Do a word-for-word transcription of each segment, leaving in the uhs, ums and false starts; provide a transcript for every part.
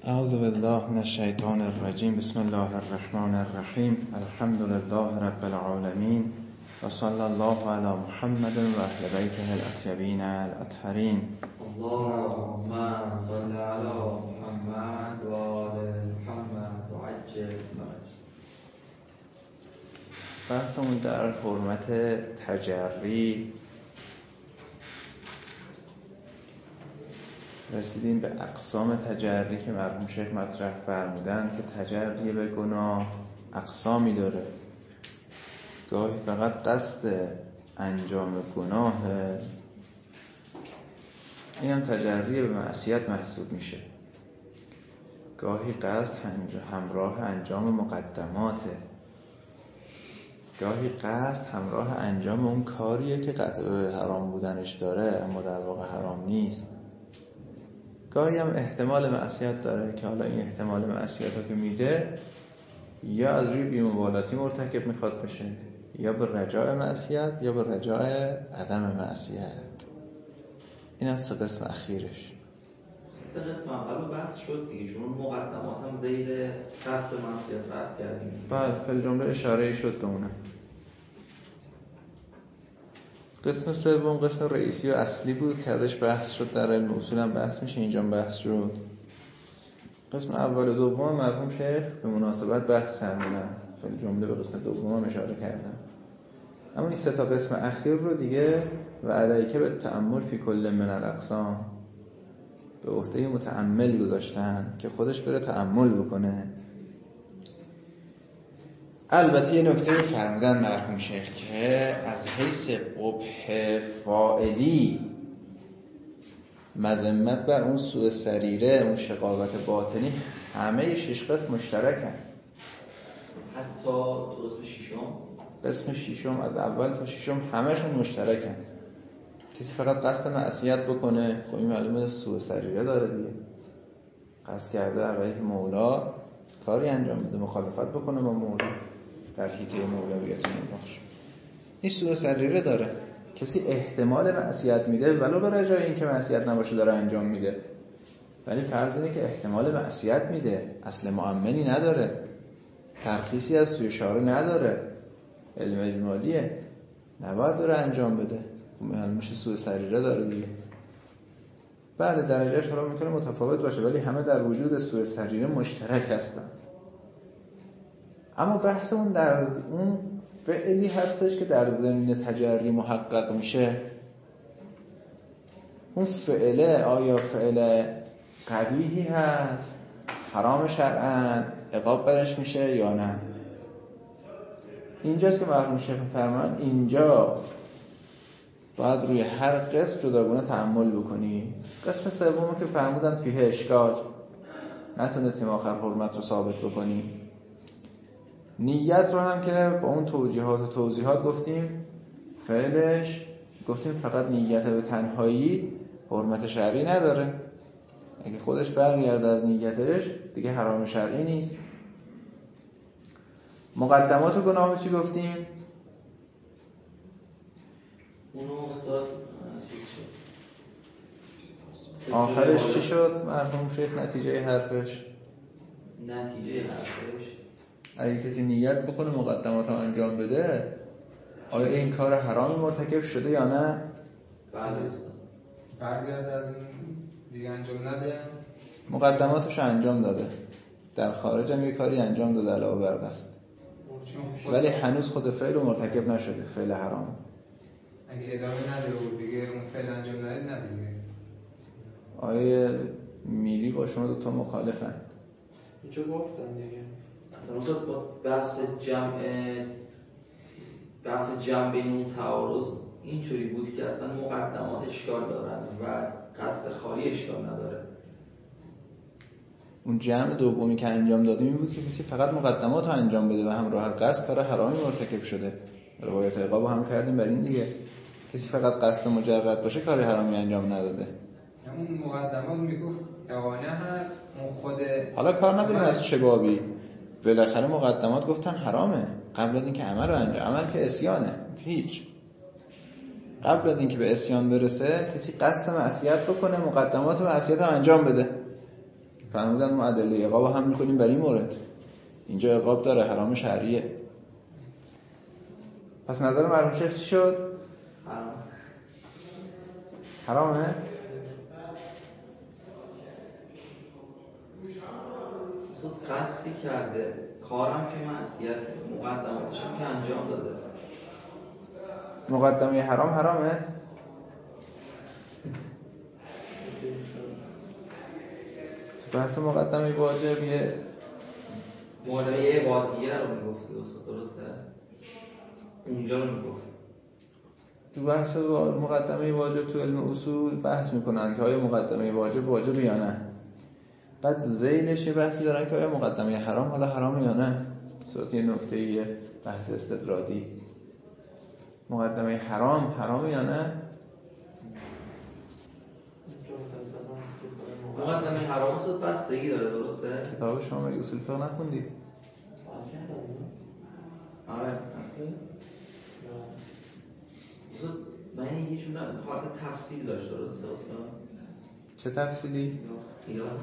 اعوذ بالله من الشیطان الرجیم. بسم الله الرحمن الرحیم. الحمد لله رب العالمین و صلی الله علی محمد و اهل بیته الاطیبین الاطهرین. اللهم صل علی محمد و آل محمد و عجل فرج. بحثمون در حرمت تجری. رسیدیم به اقسام تجری که مرحوم شیخ مطرح فرمودن که تجری به گناه اقسامی داره. گاهی فقط قصد انجام گناه، این هم تجری به معصیت محسوب میشه. گاهی قصد همراه انجام مقدماته، گاهی قصد همراه انجام اون کاریه که قطع به حرام بودنش داره اما در واقع حرام نیست. گاهی هم احتمال معصیت داره که حالا این احتمال معصیت رو که میده یا از روی بی‌مبالاتی مرتکب میخواد بشه، یا به رجاء معصیت یا به رجاء عدم معصیت. این هم سه قسم اخیرش. سه قسم اول بحث شد دیگه، چون مقدمات هم زیر قصد معصیت بحث کردیم. بله، فی الجمله اشاره شد به اونم. قسم سوم قسم رئیسی و اصلی بود که ازش بحث شد، در علم اصول هم بحث میشه، اینجا بحث شد. قسم اول و دوم مرحوم شیخ به مناسبت بحث فرمودن، فی الجمله به قسم دوم هم اشاره کردن. اما این سه تا قسم اخیر رو دیگه و علیکه به تأمل فی کل من الاقسام به عهده متأمل گذاشتن که خودش بره تأمل بکنه. البته یه نکته فرمودن مرحوم شیخ که از حیث قبح فاعلی مذمت بر اون سوء سریره، اون شقاوت باطنی، همه شش قسم مشترکن. حتی تو قسم ششم قسم ششم از اول تا ششم همشون مشترکن. کسی فقط قصد معصیت بکنه، خب این معلومه سوء سریره داره دیگه، قصد کرده علیه مولا کاری انجام بده، مخالفت بکنه با مولا، در حیطه مولویت باشه، این سوء سریره داره. کسی احتمال معصیت میده ولو به رجای این که معصیت نباشه داره انجام میده، ولی فرض اینه که احتمال معصیت میده، اصل مؤمنی نداره، ترخیصی از سوی شارع نداره، علم اجمالیه، نباید داره انجام بده. خب میشه سوء سریره داره دیگه. بله درجهش حالا میتونه متفاوت باشه ولی همه در وجود سوء سریره مشترک هستن. اما بحثمون در اون فعلی هستش که در زمین تجری محقق میشه. اون فعله آیا فعل قبیحی هست، حرام شرعاً، عقاب برش میشه یا نه؟ اینجاست که مرحوم شیخ فرمان اینجا باید روی هر قسم جداگانه تأمل بکنی. قسم سومو که فرمودن فیه اشکال، نتونستیم آخر حرمت رو ثابت بکنی. نیت رو هم که با اون توجیهات و توضیحات گفتیم فعلش گفتیم فقط نیت به تنهایی حرمت شرعی نداره، اگه خودش برگرده از نیتش دیگه حرام شرعی نیست. مقدمات و گناه چی گفتیم؟ اونو استاد آخرش چی شد مرحوم شیخ نتیجه حرفش؟ نتیجه حرفش اگه کسی نیت بکنه مقدمات رو انجام بده آیا این کار حرامی مرتکب شده یا نه؟ بله استاد. برگرد از این دیگه انجام نده، مقدماتش انجام داده، در خارج هم یه کاری انجام داده علاوه بر قصد، ولی هنوز خود فعل رو مرتکب نشده، فعل حرام. اگه ادامه نده و دیگه اون فعل انجام نده نه دیگه. آیه میری با شما دو تا مخالفن. اینجا گفتن دیگه. مثلا با بحث جمع بحث جمع بین اون تعارض اینطوری بود که اصلا مقدمات اشکال دارن و قصد خالی اشکال نداره. اون جمع دومی که انجام دادیم این بود که کسی فقط مقدمات رو انجام بده و همراه قصد کار حرامی مرتکب شده. روایت عقاب هم کردیم بر این دیگه، کسی فقط قصد مجرد باشه کار حرامی انجام نداده. اون مقدمات میگفت اعانه هست، اون خود حالا کار نداریم از چه بابی، بالاخره مقدمات گفتن حرامه قبل از اینکه عمل رو انجام، عمل که عصیانه، هیچ قبل از اینکه به عصیان برسه کسی قصد معصیت بکنه مقدمات معصیت هم انجام بده. فرمودن ما ادله عقاب هم میکنیم برای این مورد. اینجا عقاب داره، حرام شرعیه. پس نظر مرحوم شیخ چی شد؟ حرام. حرامه؟ اصلا قصدی کرده، کارم که معصیت، مقدماتش هم که انجام داده. مقدمه حرام حرامه؟ تو بحث مقدمه واجب یه مولای عبادیه رو میگفتی درسته؟ اونجا رو میگفت. تو بحث مقدمه واجب تو علم اصول بحث میکنن که آیا مقدمه واجب واجب یا نه. بعد ذیلش یه بحثی دارن که آیا مقدمه حرام حالا حرام یا نه. صورت یه نکته‌ایه بحث استدراکی. مقدمه حرام حرام یا نه؟ مقدمه حرام اصلا بستگی داره درسته؟ کتاب شما مگه اصول فقه نخوندید؟ آره اصلا من یکیشون حالت تفصیل داشت درسته اصلا؟ چه تفصیلی؟ ایران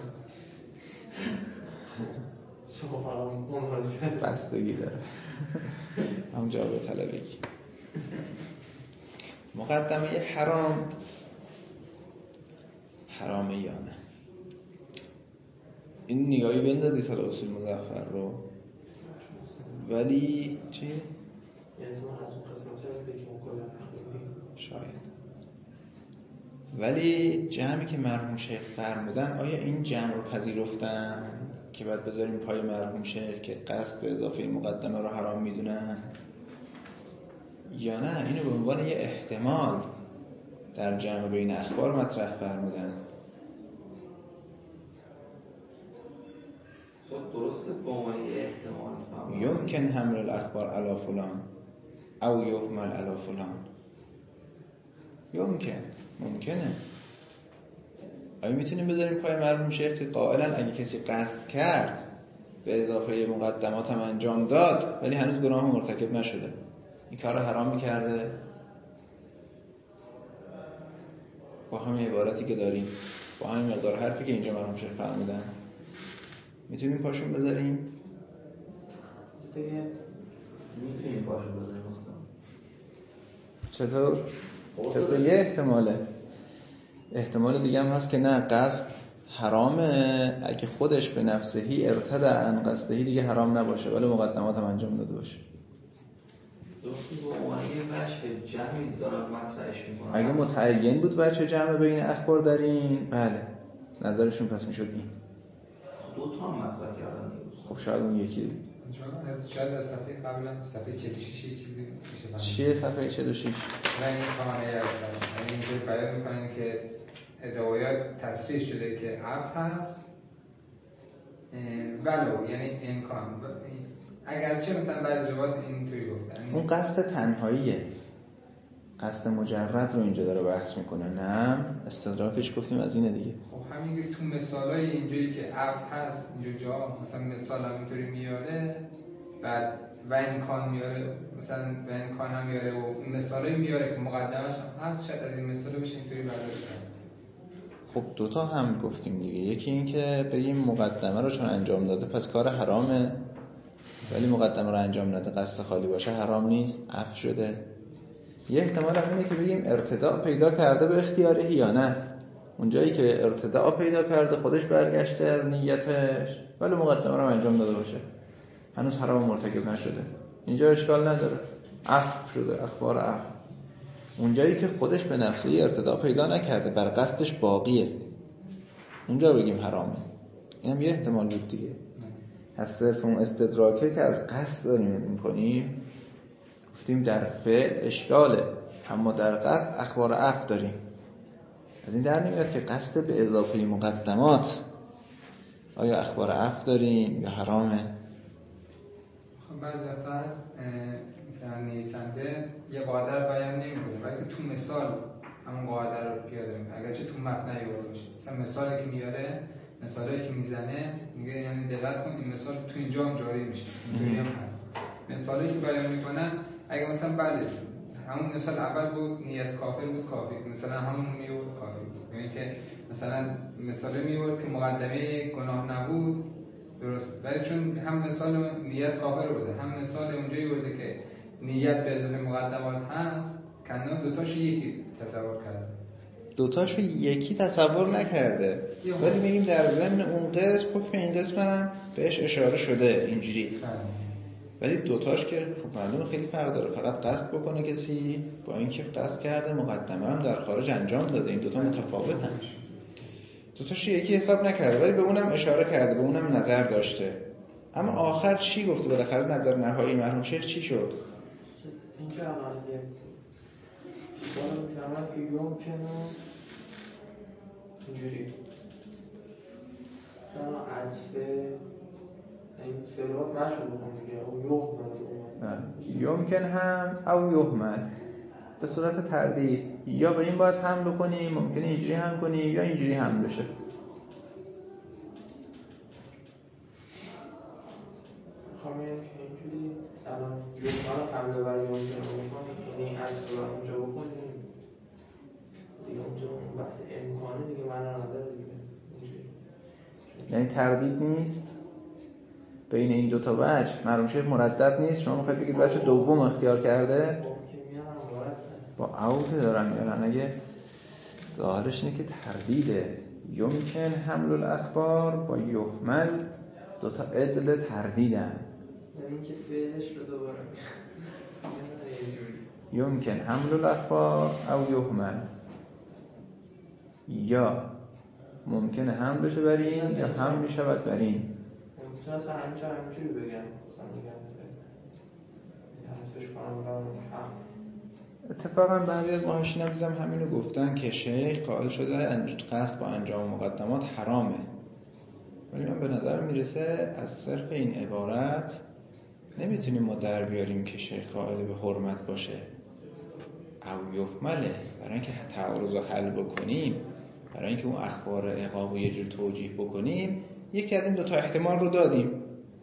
شما فرام منحرشت بستگی داره هم جواب طلبگی. مقدمه حرام حرامه یا نه؟ این نگاهی بندازی تا اصول مظفر رو. ولی چی؟ یعنی ما از اون قسمت هستی که مکلم نخوندیم شاید. ولی جمعی که مرحوم شیخ فرمودن آیا این جمع رو پذیرفتن که بعد بذاریم پای مرحوم شیخ که قصد به اضافه مقدمه رو حرام میدونن یا نه اینو به عنوان یه احتمال در جمع بین اخبار مطرح فرمودن؟ درسته با عنوان یه احتمال یمکن حمل الاخبار علی فلان او یحمل علی فلان. یمکن ممکنه. آیا میتونیم بذاریم پای مرحوم شیخ که قائلا اگه کسی قصد کرد به اضافه مقدمات هم انجام داد ولی هنوز گناه مرتکب نشده این کار رو حرام میکرده؟ با همین عبارتی که داریم، با همین مقدار حرفی که اینجا مرحوم شیخ فرمودن میتونیم پاشون بذاریم؟ دیگه میتونیم پاشون بذاریم اصلا. چطور؟ چطور یه احتماله. احتمال دیگه هم هست که نه قصد حرامه اگه خودش به نفسهی ارتدع عن قصدهی دیگه حرام نباشه ولی مقدمات هم انجام داده باشه. دوستی با عنوان یه وجه جمعی دارن مطرحش میکنن. اگه متعین بود وجه جمع بین اخبار دارین بله نظرشون پس میشد این. دو تا هم مطرح کردن. خب شاید اون یکی چون از شاید از صفحه قبلا صفحه چهل و شش چیزی میشه. چیه صفحه چهل و شش؟ نه این خانه هستن یعنی اینجوری بیان میکنن که روایات تصریح شده که عرف هست ولو یعنی امکان اگرچه مثلا بعضی روایات اینطوری گفتن اون قصد تنهاییه، قصد مجرد رو اینجا داره بحث میکنه. نه استدراکش گفتیم از اینه دیگه. خب همین که تو مثالای اینجوری که عرف هست اینجا جا مثلا مثال هم اینطوری میاره بعد و امکان میاره مثلا و امکان هم میاره و این مثالای میاره که مقدمش هم هست شاید از این مثالا بشه اینطوری برداشت کرد. خب دوتا هم گفتیم دیگه. یکی این که بگیم مقدمه رو چون انجام داده پس کار حرامه ولی مقدمه رو انجام نده قصد خالی باشه حرام نیست عفو شده. یه احتمال هم اینه که بگیم ارتداء پیدا کرده به اختیاره یا نه. اونجایی که ارتداء پیدا کرده خودش برگشته از نیتش ولی مقدمه رو انجام داده باشه هنوز حرام مرتکب نشده اینجا اشکال نداره عفو شده اخبار عفو. اونجایی که خودش به نفسه ارتداء پیدا نکرده بر قصدش باقیه اونجا بگیم حرامه. اینم یه احتمال بود دیگه. از صرف اون استدراکه که از قصد داریم میکنیم گفتیم در فعل اشکاله اما در قصد اخبار عفو داریم. از این در نمیاد که قصد به اضافه مقدمات آیا اخبار عفو داریم یا حرامه؟ خب بعضی وقتا هست مثلا نویسنده یه قاعده رو بیان نمی‌کنه بلکه تو مثال همون قاعده رو پیاده می‌کنه اگرچه تو متن نیورده باشه. مثلا مثالی که میاره مثالی که میزنه میگه یعنی دقت کن این مثال تو اینجا هم جاری میشه اینجوری هم هست. مثالی که بیان میکنن اگه مثلا بله همون مثال اول بود نیت کافر بود کافی مثلا همون میورد کافی بود یعنی که مثلا مثال میورد که مقدمه گناه نبود درست، ولی چون هم مثال نیت کافر بوده هم مثال اونجایی بوده که نیت به اضافه مقدمات هست، کنان دوتاشو یکی تصور کرده. دوتاشو یکی تصور نکرده، ولی میگیم در ضمن اون قسم حکم این قسم هم بهش اشاره شده اینجوری. ولی دوتاش که خب معلومه خیلی فرق داره. فقط قصد بکنه کسی با اینکه قصد کرده مقدمه هم در خارج انجام داده، این دوتا متفاوتن. دوتاش یکی حساب نکرده ولی به اونم اشاره کرده، به اونم نظر داشته. اما آخر چی گفته؟ بالاخره نظر نهایی مرحوم شیخ چی شد؟ اینجا الان یه بالا میفهمن که یمکنه اینجوری الان عطفه این فعلات نشد بخون دیگه او یوم یمکن هم او یهمل به صورت تردید، یا به این باید حمل کنیم، ممکنه اینجوری هم کنیم یا اینجوری هم بشه. خواهم که اینجوری الان یوم حمله بر یوم کنیم، یعنی از رو اونجا بکنیم دیگه اونجا بحث امکانه دیگه من نداره دیگه. یعنی تردید نیست بین این دوتا وجه. مرحوم شیخ مردد نیست. شما میخواید بگید وجه دوم اختیار کرده با او که دارن میارن. اگه ظاهرش اینه که تردیده، یمکن حمل الاخبار با یهمل دوتا عدل تردیدن. یعنی که فعلش رو دوباره یمکن حمل الاخبار او یهمل، یا ممکنه حمل بشه بر این یا حمل میشود بر این. ممکنه اصلا همینجا همینجوری بگم مثلا میگم همینجوش کنم اتفاقا بعضی از ماهشین هم دیدم همینو گفتن که شیخ قائل شده قصد با انجام مقدمات حرامه، ولی من به نظر میرسه از صرف این عبارت نمیتونیم ما در بیاریم که شیخ قائل به حرمت باشه او یحمله. برای اینکه تعارض رو حل بکنیم، برای اینکه اون اخبار عقاب رو یه جور توجیه بکنیم، یکی از این دوتا احتمال رو دادیم.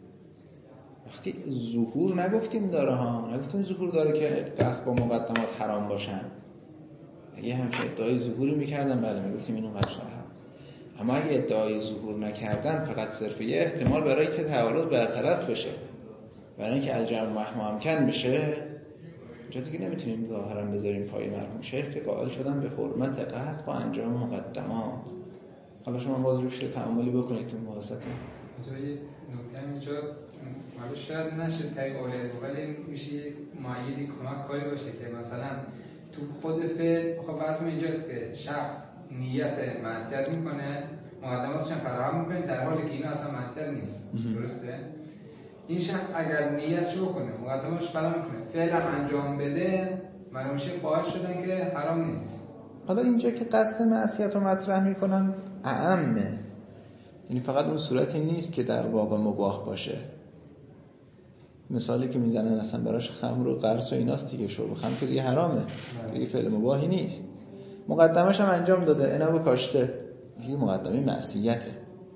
وقتی ظهور نگفتیم داره ها، نگفتیم ظهور داره که قصد با مقدمات حرام باشن. اگه همچه ادعای ظهوری میکردن بله میگفتیم اینو قصد حرام. اما اگه ادعای ظهور نکردن، فقط صرف یه احتمال برای که تعارض برطرف بشه، برای اینکه الجمع محو امکن بشه، اینجا دیگه نمیتونیم ظاهرا بذاریم پای مرحوم شیخ که قائل شدن به حرمت قصد با انجام مقدمات. حالا شما باز روش تعاملی بکنید تو مباحثتون. اینجا یه نکته اینجا حالا شاید نشه تای اولید، ولی میشه معیدی کمک کاری باشه که مثلا تو خود فعل خب بحثم اینجاست که شخص نیت معصیت میکنه، مقدماتش هم فراهم میکنه، در حالی که اینا اصلا معصیت نیست. درسته؟ این شخص اگر نیتش رو کنه، مقدماتش فراهم میکنه، فعل هم انجام بده، مرامشه باعث شدن که حرام نیست. حالا اینجا که قصد معصیت رو مطرح میکنن اعمه، یعنی فقط اون صورتی نیست که در واقع مباح باشه. مثالی که میزنن اصلا براش خمر و قرص و ایناست دیگه، شرب خمر که دیگه حرامه، دیگه فعل مباحی نیست. مقدمش هم انجام داده، عنب کاشته، دیگه مقدمه معصیته.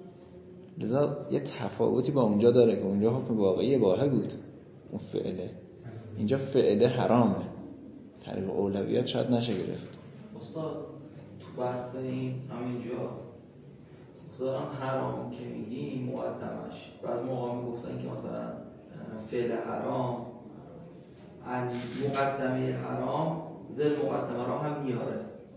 لذا یه تفاوتی با اونجا داره که اونجا حکم واقعی اباحه بود، اون فعله. اینجا فعله حرامه، طریق اولویت شاید نشه گرفت. استاد تو بحث این همینجا مثلا حرام که میگیم مقدمش و از موقع میگفتن که مثلا فعل حرام مقدمه حرام ذل مقدمه را هم میاره.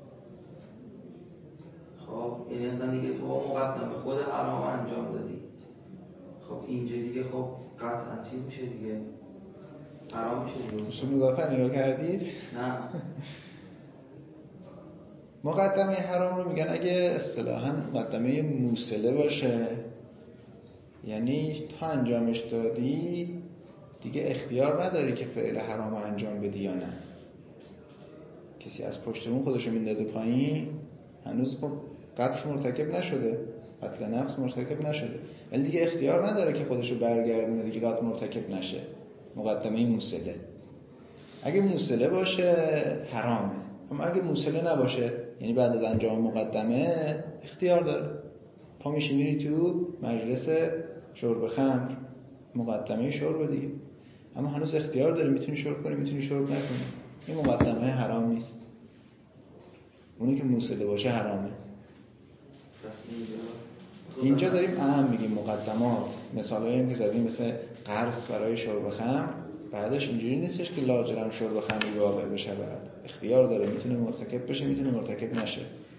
خب یعنی اصلا دیگه تو مقدمه خود حرام انجام دادی، خب اینجا دیگه خب قطعا چیز میشه دیگه، حرام میشه دیگه. اصول مضافه نگاه کردید؟ نه مقدمه حرام رو میگن اگه اصطلاحاً مقدمه موصله باشه، یعنی تا انجامش دادی دیگه اختیار نداری که فعل حرام رو انجام بدی یا نه. کسی از پشتمون خودشو میندازه پایین، هنوز قتل مرتکب نشده، قتل نفس مرتکب نشده، ولی دیگه اختیار نداره که خودشو برگردونه دیگه قتل مرتکب نشه. مقدمه موصله. اگه موصله باشه حرامه، اما اگه موصله نباشه، یعنی بعد از انجام مقدمه اختیار داره. پا میشی میری تو مجلس شرب خمر، مقدمه شرب دیگه، اما هنوز اختیار داری، میتونی شرب کنی میتونی شرب نکنی. این مقدمه حرام نیست. اونی که موصله باشه حرامه. اینجا داریم اهم میگیم مقدمات، مثالایی که زدیم مثل قرض برای شرب خمر، بعدش اینجوری نیستش که لاجرم شرب خمری واقع بشه، بعد اختیار داره، میتونه مرتکب بشه میتونه مرتکب نشه.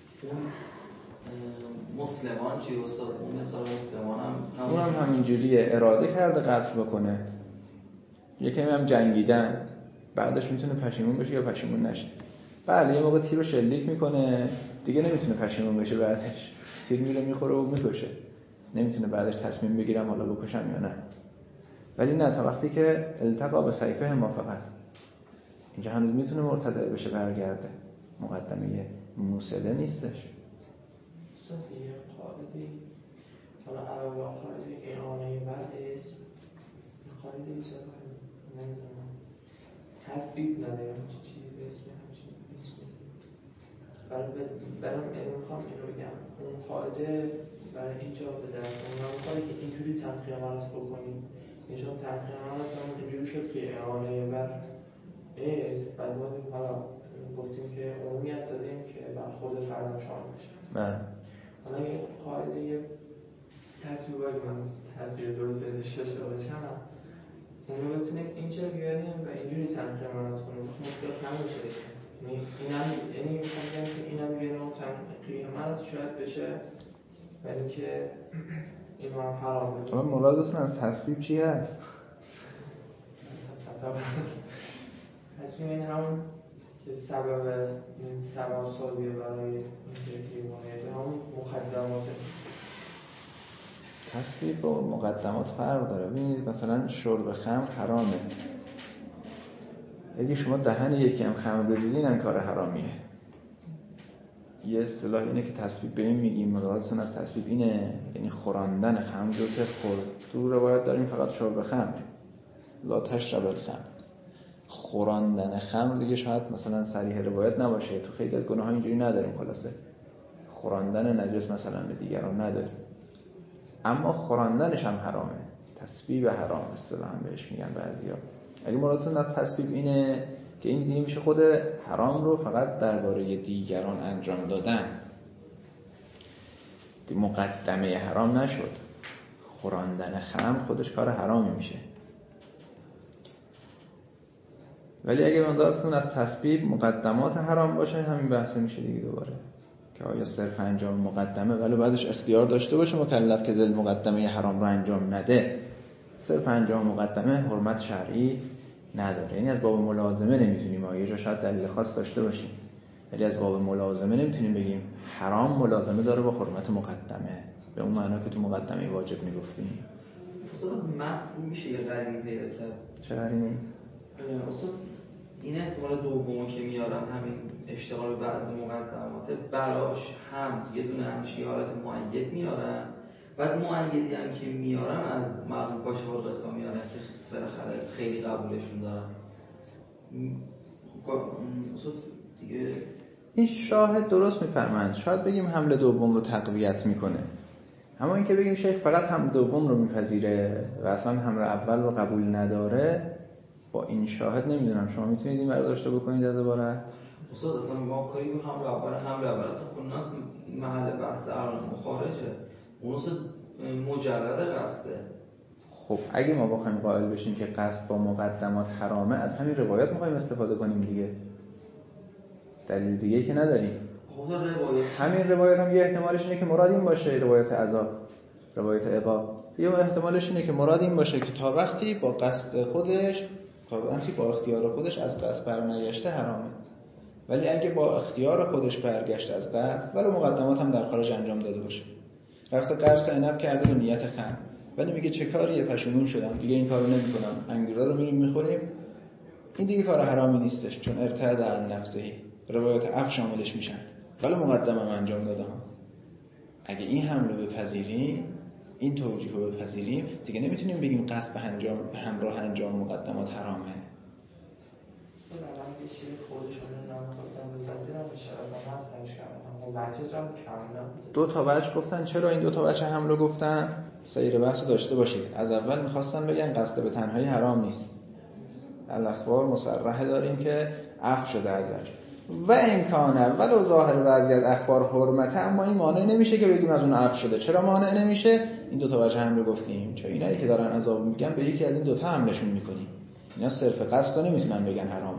مسلمان چی استاد؟ اون مثال مسلمان هم اون هم همینجوریه، اراده کرده قتل بکنه، یکی هم جنگیدن، بعدش میتونه پشیمون بشه یا پشیمون نشه. بله یه موقع تیر رو شلیک میکنه دیگه نمیتونه پشیمون بشه، بعدش تیر میره میخوره و میکشه، نمیتونه بعدش تصمیم بگیرم حالا بکشم یا نه. ولی نه، تا وقتی که التقا به سیفه ما فقط، اینجا هنوز میتونه مرتدع بشه برگرده، مقدمه موصله نیستش. صحیح قاعده حالا علاوه قاعده اعانه بر اسم قاعده ایجاد نمیدونم تثبیت نداره همچین چیزی به اسم همچین اسمی برای برام میخوام اینو بگم اون قاعده برای ایجاد در اون نمیخواد که اینجوری تنقیه مرز بکنیم، اینجا تنقیه مرز هم اینجوری شد که اعانه بر اسم، بعد ما حالا گفتیم که عمومیت دادیم که بر خود فردم شامل بشه. بله حالا این قاعده تصویر باید من تصویر درست ازش داشته باشم اون رو بتونیم اینجا بیاریم و اینجوری تنقیه مرز کنیم مشکل همون شده. اینم یعنی میخوام بگم که اینم بیاریم و تنقیه مرز شاید بشه ولی که اینو هم حرام بشه. حالا مرادتون از تصویب چی هست؟ تصویب این همون که سبب سبب سازی برای اینکه همون مقدماته. تصویب و مقدمات فرق داره. ببینید مثلا شرب خمر حرامه، اگه شما دهن یکی هم خمر بدیدین این کار حرامیه. یه اصطلاح اینه که تصویب به این میگیم، مرادتون از تصویب اینه یعنی خوراندن خمر رو که خورد. تو روایت داریم فقط شرب خمر، لا تشرب الخمر. خوراندن خمر دیگه شاید مثلا صریح روایت نباشه، تو خیلی از گناه‌ها اینجوری نداریم. خلاصه خوراندن نجس مثلا به دیگران نداریم، اما خوراندنش هم حرامه، تصویب حرام اصطلاحاً بهش میگن بعضیا. اگه مرادتون از تصویب اینه که این دیگه میشه خود حرام رو فقط درباره دیگران انجام دادن، مقدمه حرام نشد، خوراندن خمر خودش کار حرامی میشه. ولی اگه مرادتون از تصویب مقدمات حرام باشه همین بحث میشه دیگه دوباره که آیا صرف انجام مقدمه ولی بعدش اختیار داشته باشه مکلف که زل مقدمه حرام رو انجام نده، صرف انجام مقدمه حرمت شرعی نداره. یعنی از باب ملازمه نمیتونیم، ما یه جا شاید دلیل خاص داشته باشیم ولی از باب ملازمه نمیتونیم بگیم حرام ملازمه داره با حرمت مقدمه به اون معنا که تو مقدمه واجب میگفتیم. استاد مفهوم میشه یه قرینه پیدا کرد؟ چه قرینه؟ استاد این احتمال دومو که میارن همین اشتغال به بعض مقدمات براش هم یه دونه همچین حالت مؤید میارن، بعد مؤیدی هم که میارن از مرحوم کاشف الغطا میارن که بالاخره خیلی قبولشون دارن. استاد دیگه این شاهد درست میفرمند، شاید بگیم حمله دوم رو تقویت میکنه، اما این که بگیم شیخ فقط حمله دوم رو میپذیره و اصلا حمله اول رو قبول نداره، با این شاهد نمیدونم شما میتونید این برداشت بکنید از عبارت؟ استاد اصلا ما کاری به حمله اول حمله اول اصلا خوناس محل بحث الان خارجه، اون اصلا مجرد قصده. خب اگه ما بخوایم قائل بشیم که قصد با مقدمات حرامه، از همین روایت میخوایم استفاده کنیم دیگه، دلیل دیگه که نداریم. خب روایت همین روایت هم یه احتمالش اینه که مراد این باشه، روایت عذاب، روایت عقاب، یه احتمالش اینه که مراد این باشه که تا وقتی با قصد خودش، تا وقتی با اختیار خودش از قصد برنگشته حرامه. ولی اگه با اختیار خودش برگشت از قصد، ولو مقدمات هم در خارج انجام داده باشه، رفته قرص عنب کرده به نیت خمر، ولی میگه چه کاریه، پشیمون شدم دیگه این کارو نمی‌کنم، انگورا رو میریم میخوریم، این دیگه کار حرامی نیستش چون ارتد عن نفسه، روایت اف شاملش میشن، ولی مقدمه انجام دادم. اگه این حمله بپذیریم، این توجیه رو بپذیریم، دیگه نمیتونیم بگیم قصد به انجام به همراه انجام مقدمات حرامه. الان یه چیزی خودشون نمی‌خواستن بپذیرن میشه اصلا هستنش کردن. خب بچه جان کاملا دو تا وجه گفتن. چرا این دو تا وجه حمله گفتن؟ سیر بحث رو داشته باشید. از اول می‌خواستن بگن قصد به تنهایی حرام نیست. الاخبار مصرحه داریم که عفو شده ازش. و امکانه ولو ظاهر وضعیت اخبار حرمته، اما این مانع نمیشه که بگیم از اون عفو شده. چرا مانع نمیشه؟ این دو تا وجه حمله گفتیم. چون اینایی که دارن عذاب میگن به یکی از این دو تا حملشون میکنیم. اینا صرف قصد رو نمیتونن بگن حرامه.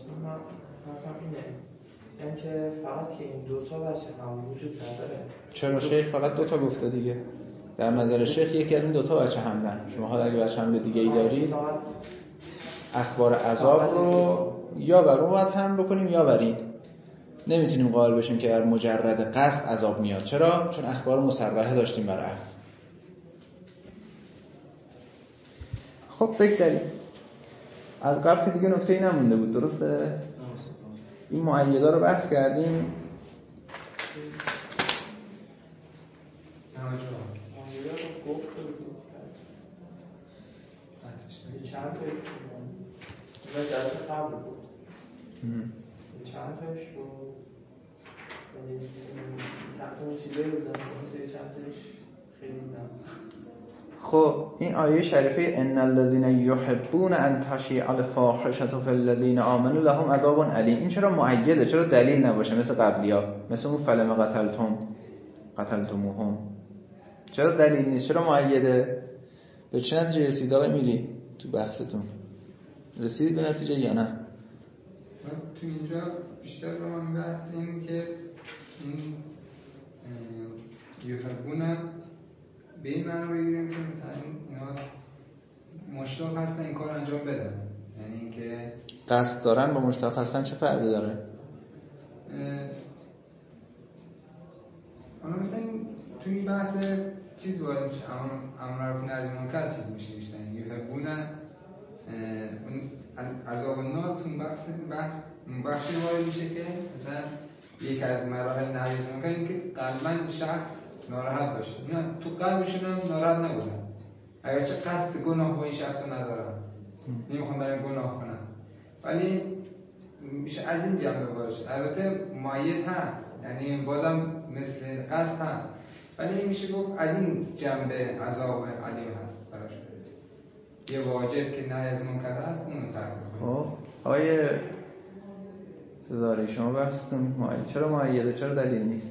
این که فقط که این دو تا وجه هم وجود نداره. چرا شیخ فقط دو تا گفته دیگه؟ در نظر شیخ یکی از این دو تا وجه حملن. شما حالا اگه وجه حمله دیگه ای دارید اخبار عذاب رو یا بر اون باید حمل بکنیم یا بر این. نمیتونیم قائل بشیم که بر مجرد قصد عذاب میاد. چرا؟ چون اخبار مصرحه داشتیم بر عفو. خب بگذاریم از قبل که دیگه نکته‌ای نمونده بود، درسته؟ این مؤیدا رو بحث کردیم. چند تا این جلسه قبل بود چند تاش رو تقدیم چیزایی رو زنده چند تاش خیلی دیدم. خب این آیه شریفه ان الذين يحبون ان تشيع الفاحشه في الذين آمنوا لهم عذاب الیم، این چرا مؤیده؟ چرا دلیل نباشه مثل قبلیا، مثل اون فلم قتلتم قتلتموهم؟ چرا دلیل نیست؟ چرا مؤیده؟ به چه نتیجه رسید آقای میری تو بحثتون؟ رسید به نتیجه یا نه؟ تو اینجا بیشتر رو من بحث اینه که این یحبون به این معنی بگیریم که مثلا اینا مشتاق هستن این کار انجام بدن، یعنی اینکه قصد دارن با مشتاق هستن چه فرقی داره؟ حالا مثلا تو این بحث چیز وارد میشه، امر معروف نهی از منکر چیز میشه بیشتر یحبون اون عذاب النار تو بحث بخشی وارد میشه که مثلا یک از مراحل نهی از منکر این که قلباً شخص ناراحت باشه. اینا تو قلبشون هم ناراحت نبودن، اگرچه قصد گناه با این شخص رو ندارن، نمیخوان برای گناه کنن، ولی میشه از این جنبه باشه. البته مایت هست، یعنی بازم مثل قصد هست، ولی این میشه گفت از این جنبه عذاب علیم هست براش. یه واجب که نهی از منکر هست اون رو ترک میکنه. خب آقای زاری شما بحثتون مایه. چرا مایده؟ چرا دلیل نیست؟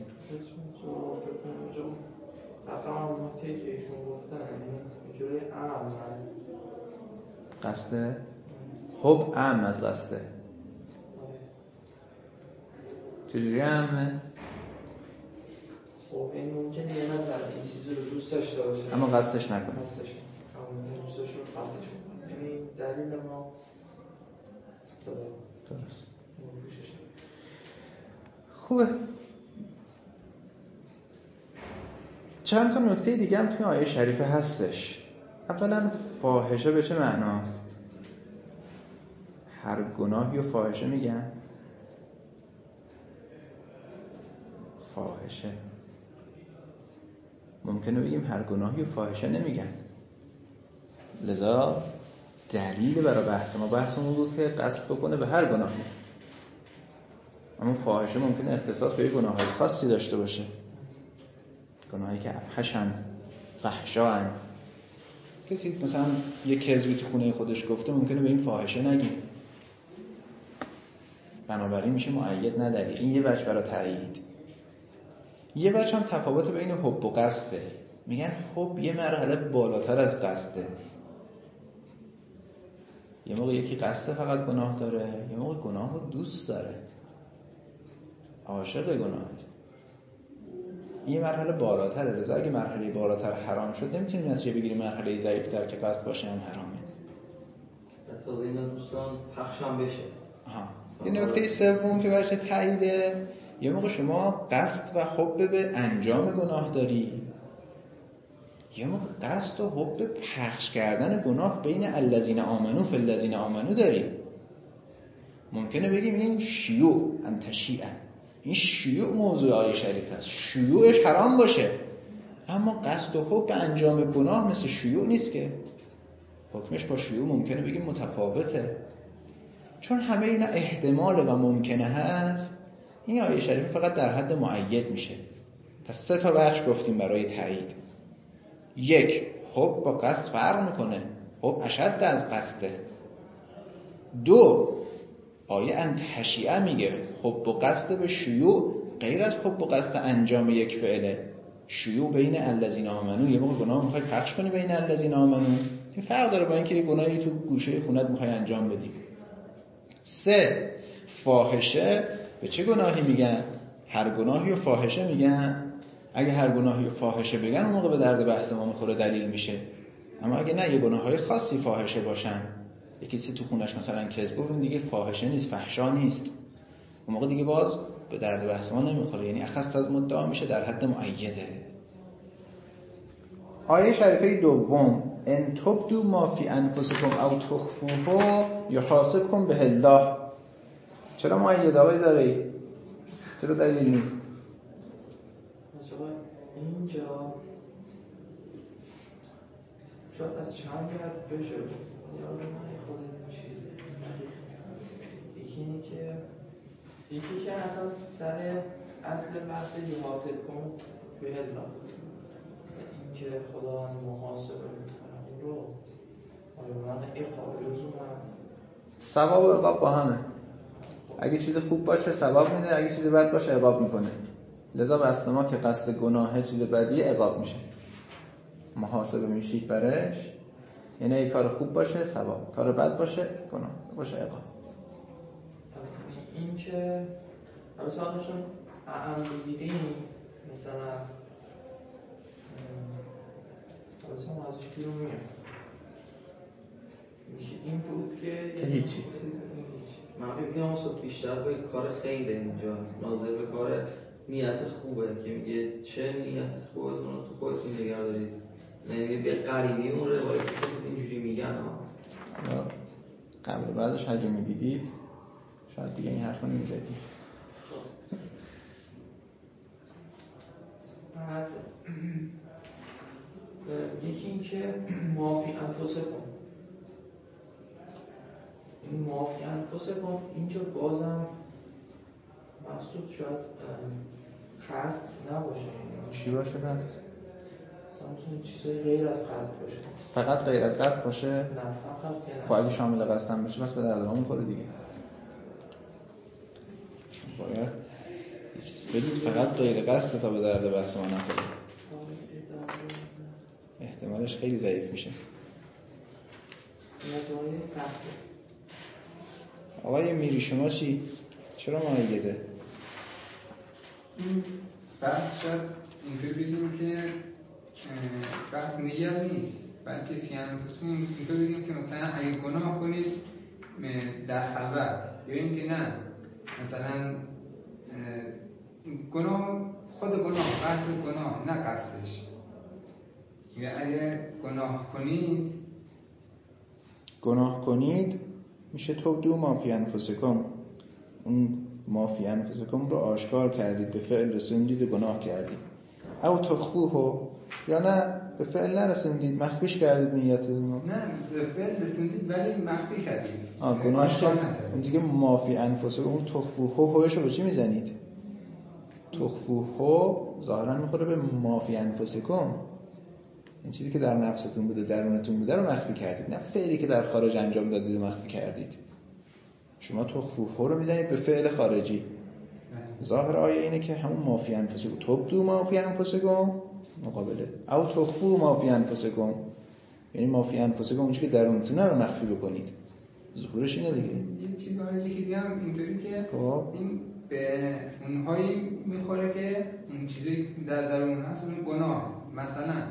رقم نکته که ایشون گفتن اینجوری عام هست. قصده؟ خب عام از قصده چجوری عامه؟ خب این ممکنه یه نفر این چیزی رو دوست داشته باشه اما قصدش نکنه. قصدش نکنه. دوست داشته باشه قصدش نکنه. یعنی دلیل ما درست. خوبه. چند تا نکته دیگه هم توی آیه شریفه هستش. اولا فاحشه به چه معناست؟ هر گناهی رو فاحشه میگن؟ فاحشه ممکنه بگیم هر گناهی رو فاحشه نمیگن. لذا دلیل برای بحث ما بحثمون بود که قصد بکنه به هر گناهی، اما فاحشه ممکنه اختصاص به گناه‌های خاصی داشته باشه، گناهایی که افحشن فحشاً. کسی مثلا یه کذبی تو خونه خودش گفته ممکنه به این فاحشه نگیم، بنابراین میشه مؤید نه دلیل. این یه وجه برای تایید. یه وجه هم تفاوت بین حب و قصده. میگن حب یه مرحله بالاتر از قصده. یه موقع یکی قصد فقط گناه داره، یه موقع گناه رو دوست داره، عاشق گناه. این مرحله بالاتره. رضا اگه مرحله بالاتر حرام شد نمیتونیم نتیجه بگیریم مرحله ضعیف‌تر که قصد باشه هم حرامه. تازه اینا دوستان پخش هم بشه. آها. یه نکته سوم که باشه تاییده، یه موقع شما قصد و حب به انجام گناه داری، یه موقع قصد و حب پخش کردن گناه بین الذین آمنو فی الذین آمنو داری. ممکنه بگیم این شیوع انتشیعه، این شیوع موضوع آیه شریف است، شیوعش حرام باشه، اما قصد و حب به انجام گناه مثل شیوع نیست که، حکمش با شیوع ممکنه بگیم متفاوته. چون همه اینا احتمال و ممکنه هست، این آیه شریف فقط در حد مؤید میشه. پس سه تا بخش گفتیم برای تایید. یک، حب با قصد فرق میکنه، حب اشد از قصده. دو، آیه ان تشیع میگه حب و قصد به شیوع غیر از حب و قصد انجام یک فعله. شیوع بین الذین آمنو، یه موقع گناه میخوای پخش کنی بین الذین آمنو، این فرق داره با اینکه یه گناهی تو گوشه خونت میخوای انجام بدی. سه، فاحشه به چه گناهی میگن؟ هر گناهی رو فاحشه میگن. اگه هر گناهی رو فاحشه بگن اون موقع به درد بحث ما میخوره، دلیل میشه. اما اگه نه، یه گناههای خاصی فاحشه باشن، یکی کسی تو خونش مثلا کذب گفت، دیگه فاحشه نیست، فحشا نیست، اون موقع دیگه باز به درد بحث ما نمیخوره، یعنی اخص از مدعا میشه، در حد مؤیده. آیه شریفه دوم ان تبدوا ما فی انفسکم او تخفوه یحاسبکم به الله. چرا مؤید آقای زرعی؟ چرا دلیل نیست؟ اینجا شاید از چند جهت بشه، یا من خود چیز دقیق نیستم. یکی اینه که یکی که اصلا سر اصل بحث یحاسب کن به الله، این که خدا محاسبه میکنه اون رو آیا من اقاب لزومم ثواب و عقاب با همه. اگه چیز خوب باشه ثواب میده، اگه چیز بد باشه عقاب میکنه. لذا به اصل ما که قصد گناه چیز بدی عقاب میشه، محاسبه میشید برش، یعنی اگه کار خوب باشه ثواب، کار بد باشه گناه باشه عقاب. این که مثلا داشتم اعم بگیریم مثلا مثلا ازش بیرون میاد میشه این بود که هیچی. من فکر کنم اصلا بیشتر به کار خیره اینجا، ناظر به کار نیت خوبه که میگه چه نیت خودتون رو تو خودتون نگه دارید، یعنی به قرینی اون روایتی که اینجوری میگن ها. قبل بعدش اگه میدیدید شاید دیگه این حرف رو نمیزدید. بعد یکی این که معافی انفسه کن، این معافی انفسه کن اینجا بازم مقصود شاید قصد نباشه. چی باشه پس؟ مثلا میتونه چیزای غیر از قصد باشه. فقط غیر از قصد باشه؟ نه فقط که نه. خب اگه شامل قصد هم بشه پس به درد ما میخوره دیگه. باید بدید فقط غیر قصد تا به درد بحث ما نخوره. احتمالش خیلی ضعیف میشه. آقای میری شما چی؟ چرا مؤیده؟ این بحث شاید اینطور بگیم که بحث نیت نیست، بلکه فی انفسکم اینطور بگیم که مثلا اگه گناه کنید در خلوت، یا این که نه مثلا گناه خود گناه، بحث گناه نه قصدش، یا اگه گناه کنید گناه کنید میشه تبدوا ما فی انفسکم، اون ما فی انفسکم رو آشکار کردید، به فعل رسوندید و گناه کردید. او تخفوه، یا نه به فعل نرسوندید مخفیش کردید نیتتون رو. نه به فعل رسوندید ولی مخفی کردید. آه گناه که اون دیگه ما فی انفسکم، اون تخفوه هوش رو به چی میزنید؟ تخفوه ظاهرا میخوره به ما فی انفسکم، این چیزی که در نفستون بوده درونتون بوده رو مخفی کردید، نه فعلی که در خارج انجام دادید و مخفی کردید. شما تخفوه رو میزنید به فعل خارجی. ظاهر آیه اینه که همون ما فی انفسکم، تبدوا ما فی انفسکم مقابله او تخفوا ما فی انفسکم، یعنی ما فی انفسکم اون چیزی که درونتون رو مخفی بکنید. ظهورش اینه دیگه. یه چیزی یکی دیگه هم اینطوری که خب این به اونهایی میخوره که اون چیزی در درون هست، اون گناه، مثلا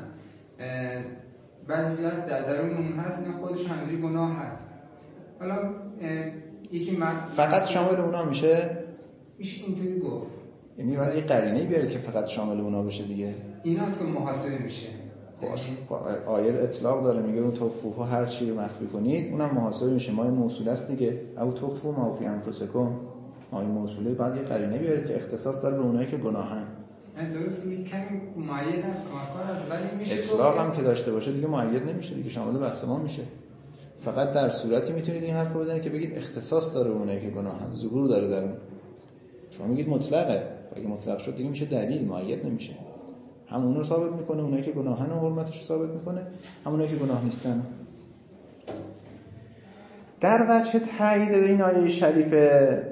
بعضی هست در درون اون هست نه خودش همینجوری گناه هست، حالا یکی مرد فقط شامل اونا میشه؟ میشه اینطوری گفت، یعنی باید یه قرینه‌ای بیارید که فقط شامل اونا بشه دیگه. این هست که محاسبه میشه. خب آیه اطلاق داره میگه اون تخفوها هر چی رو مخفی کنید اونم محاسبه میشه، ما این موصول است دیگه. او تخفو ما فی انفسکم، ما این موصوله بعد یه قرینه بیارید که اختصاص داره به اونایی که گناهن. درست میگه کمی مؤید هست، کمکار هست، ولی میشه اطلاق هم که داشته باشه دیگه مؤید نمیشه دیگه، شامل بحث ما میشه. فقط در صورتی میتونید این حرف رو بزنید که بگید اختصاص داره به اونایی که گناهن، ظهور داره در اون. شما میگید مطلقه، اگه مطلق شد دیگه میشه دلیل، مؤید نمیشه. همون رو ثابت میکنه، اونایی که گناهن و حرمتش رو ثابت میکنه، همونایی که گناه نیستن. در وجه تایید این آیه شریفه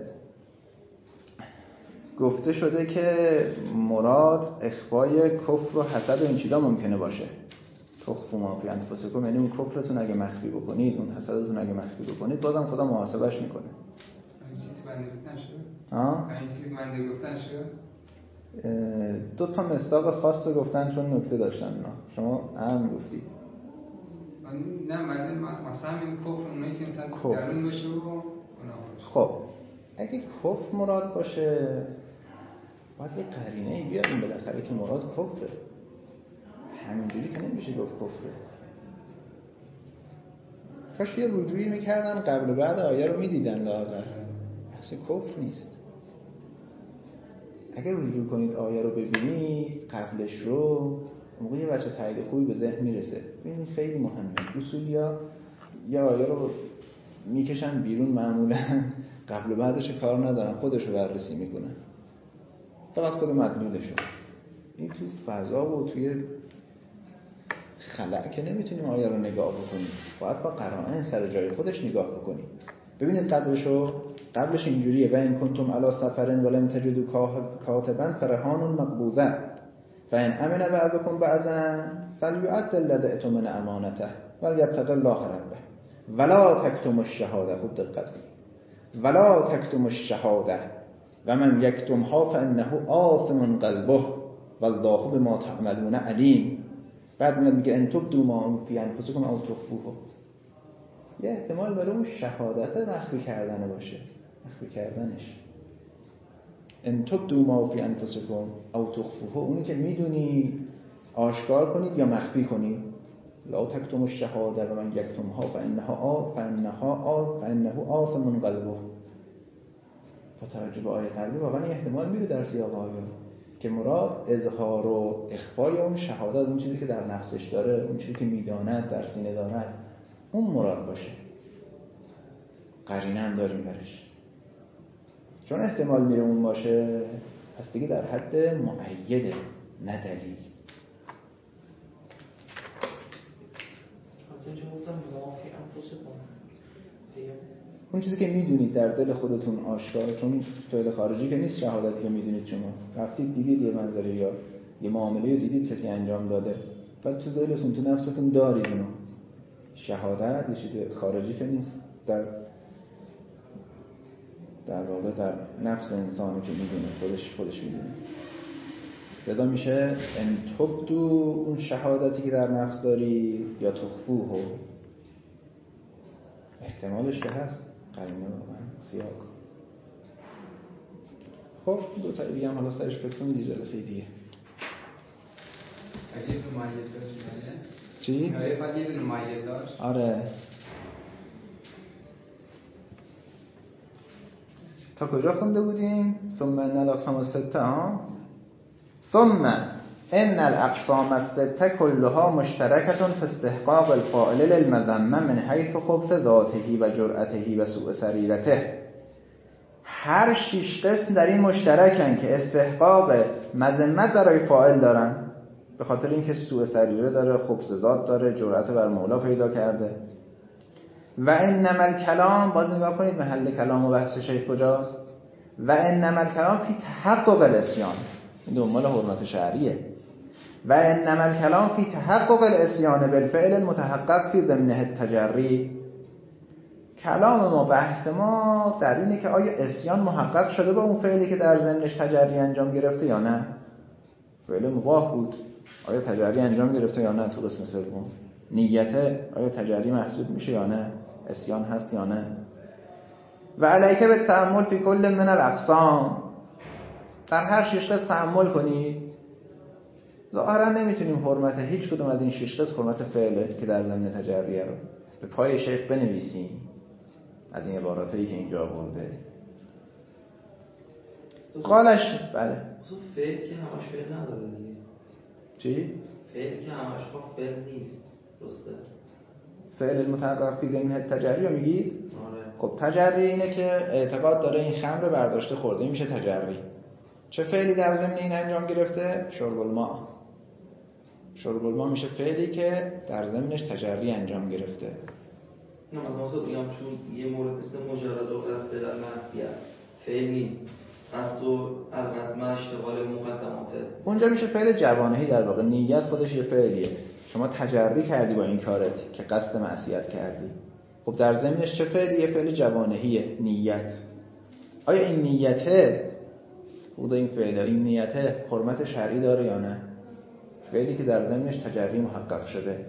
گفته شده که مراد اخفای کفر و حسد و این چیزا ممکنه باشه. تخفوا ما فی انفسکم، یعنی اون کفرتون اگه مخفی بکنید، اون حسدتون اگه مخفی بکنید، بازم خدا محاسبش میکنه. این چیز بنده گفتن شد؟ ها؟ این چیز بنده گفتن شد؟ دو تا مصداق خاص رو گفتن چون نکته داشتن اونا. شما هم گفتید. نه من مثلا این کفر اونایی که مثلا درون بشه و گناه باشه. خب اگه کفر مراد باشه باید یه قرینه‌ای بیاریم بالاخره که مراد کفره. همینجوری که نمیشه گفت کفره. کاش یه رجوعی میکردن قبل و بعد آیه رو میدیدن لااقل. اصلا کفر نیست. اگه رجوع کنید آیه رو ببینید قبلش رو، موقع یه بچه تایید خوبی به ذهن میرسه. ببینید خیلی مهمه. اصولیا یا آیه رو میکشن بیرون، معمولا قبل و بعدش کار ندارن، خودش رو بررسی میکنن، فقط خود مدلولشو. این تو فضا و توی خلأ که نمیتونیم آیه رو نگاه بکنیم، باید با قرائن سر جای خودش نگاه بکنیم. ببینید قبلشو، قبلش اینجوریه: و این کنتم علی سفر ولم تجدوا کاتبا فرهان مقبوضه فان امن بعضکم بعضا فلیؤد الذی اؤتمن امانته ولیتق الله ربه ولا تکتموا الشهاده. خوب دقت کنید. ولا تکتموا الشهاده و من یکتمها فانه آثم قلبه والله بما تعملون علیم. بعد میاد میگه ان تبدوا ما فی انفسکم او تخفوه. یه احتمال برای اون شهادت مخفی کردن باشه، مخفی کردنش. ان تبدوا ما فی انفسکم او تخفوه، اونی که میدونی آشکار کنید یا مخفی کنید. لا تکتموا الشهاده و من یکتمها فانها آ فانها آ فانه آثم قلبه. با توجه به آیه قبلی واقعا این احتمال میره در سیاق آیه که مراد اظهار و اخفای اون شهادت، اون چیزی که در نفسش داره، اون چیزی که میداند در سینه دارد، اون مراد باشه. قرینه هم داریم برش. چون احتمال میره اون باشه، پس دیگه در حد مؤیده، نه دلیل. اون چیزی که میدونید در دل خودتون آشکار، چون فعل خارجی که نیست شهادتی که میدونید، شما رفتید دیدید یه منظره یا یه معامله رو دیدید کسی انجام داده، بعد تو دلتون تو نفستون دارید اونو. شهادت یه چیز خارجی که نیست، در در واقع در نفس انسانی که میدونه، خودش خودش میدونه. لذا میشه ان تبدو اون شهادتی که در نفس داری یا تخفوه. احتمالش که هست، قرینه واقعا سیاق. خب دو تا دیگه هم حالا سرش فکر کنید جلسه دیگه. اگه دو مایه داشت چی؟ آیه فقط یه دونه مایه داشت. آره. تا کجا خونده بودیم؟ ثم ان الاقسام السته ها ثم ان الاقسام السته كلها مشتركه في استحقاق الفاعل للمذمه من حيث خبث ذاته و جرأته و سوء سریرته. هر شش قسم در این مشترکن که استحقاق مذمت برای فاعل دارن، به خاطر اینکه سوء سریره داره، خبث ذات داره، جرأت بر مولا پیدا کرده. و انما الکلام، باز نگاه کنید محل کلام و بحث شیخ کجاست. و انما الکلام فی تحقق الاسیان، این دنبال حرمت شرعیه. و انما الکلام فی تحقق الاسیان بالفعل المتحقق فی ضمنه التجری. کلام ما، بحث ما در اینه که آیا اسیان محقق شده با اون فعلی که در ضمنش تجری انجام گرفته یا نه. فعل مباح بود، آیا تجری انجام گرفته یا نه. تو قسم سوم نیته، آیا تجری محسوب میشه یا نه، اسیان هست یا نه. و علیکه به تأمل فی کل من الاقسام، در هر شش قسم تأمل کنید. ظاهرا نمیتونیم حرمت هیچ کدوم از این شش قسم، حرمت فعله که در ضمن تجریه رو به پای شیخ بنویسیم از این عباراتایی که اینجا آورده. قالش بله اصلا فعل که همش فعل نداره دیگه. چی؟ فعل که همش خب فعل نیست، درسته؟ فعل المتحقق فی ضمن التجری رو میگید؟ آره. خب تجری اینه که اعتقاد داره این خمر برداشته خورده، این میشه تجری. چه فعلی در ضمن این انجام گرفته؟ شرب الماء. شرب الماء میشه فعلی که در ضمنش تجری انجام گرفته. نه مثلا بگم تو یه مورد مثل مجرد و قصد در معصیت فعل نیست، قصد و از رسم اشتغال مقدماته، اونجا میشه فعل جوانهی. در واقع نیت خودش یه فعلیه. شما تجربی کردی با این کارت که قصد معصیت کردی، خب در ضمنش چه فعلیه؟ فعل جوانهیه، نیت. آیا این نیته خود این فعله، این نیته حرمت شرعی داره یا نه؟ فعلی که در ضمنش تجربی محقق شده.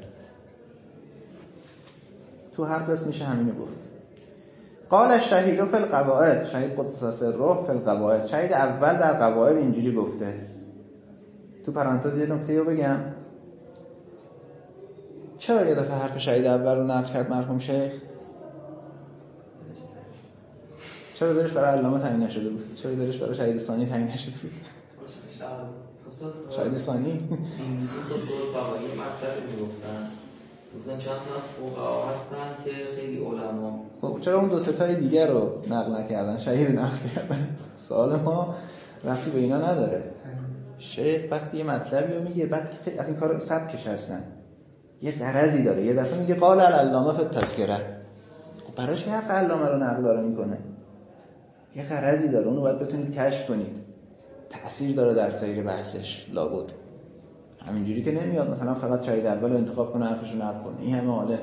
تو هر قسم میشه همینو گفت. قال الشهید فی القواعد، شهید قدس سره فی القواعد، شهید اول در قواعد اینجوری گفته. تو پرانتز یه نکته رو بگم، چرا یه دفعه حرف شهید اول رو نقل کرد مرحوم شیخ؟ چرا دلش برای علامه تعیین نشده بود؟ چرا دلش برای شهید ثانی تعیین نشده بود؟ شهید ثانی این دو تا فقاهی مطلب میگفتن، مثلا چند تا از فقها هستن که خیلی علما. خب چرا اون دو سه تای دیگر رو نقل نکردن؟ شهید نقل کردن. سوال ما رفتی به اینا نداره. شیخ وقتی یه مطلبی رو میگه، بعد خیلی از این کارا سبکش هستن، یه غرضی داره. یه دفعه میگه قال العلامه فی التذکره، خب براش حرف علامه رو نقل داره میکنه، یه غرضی داره، اونو باید بتونید کشف کنید، تأثیر داره در سیر بحثش. لابد همینجوری که نمیاد مثلا فقط شهید اول رو انتخاب کنه حرفش رو نقل کنه. این همه حاله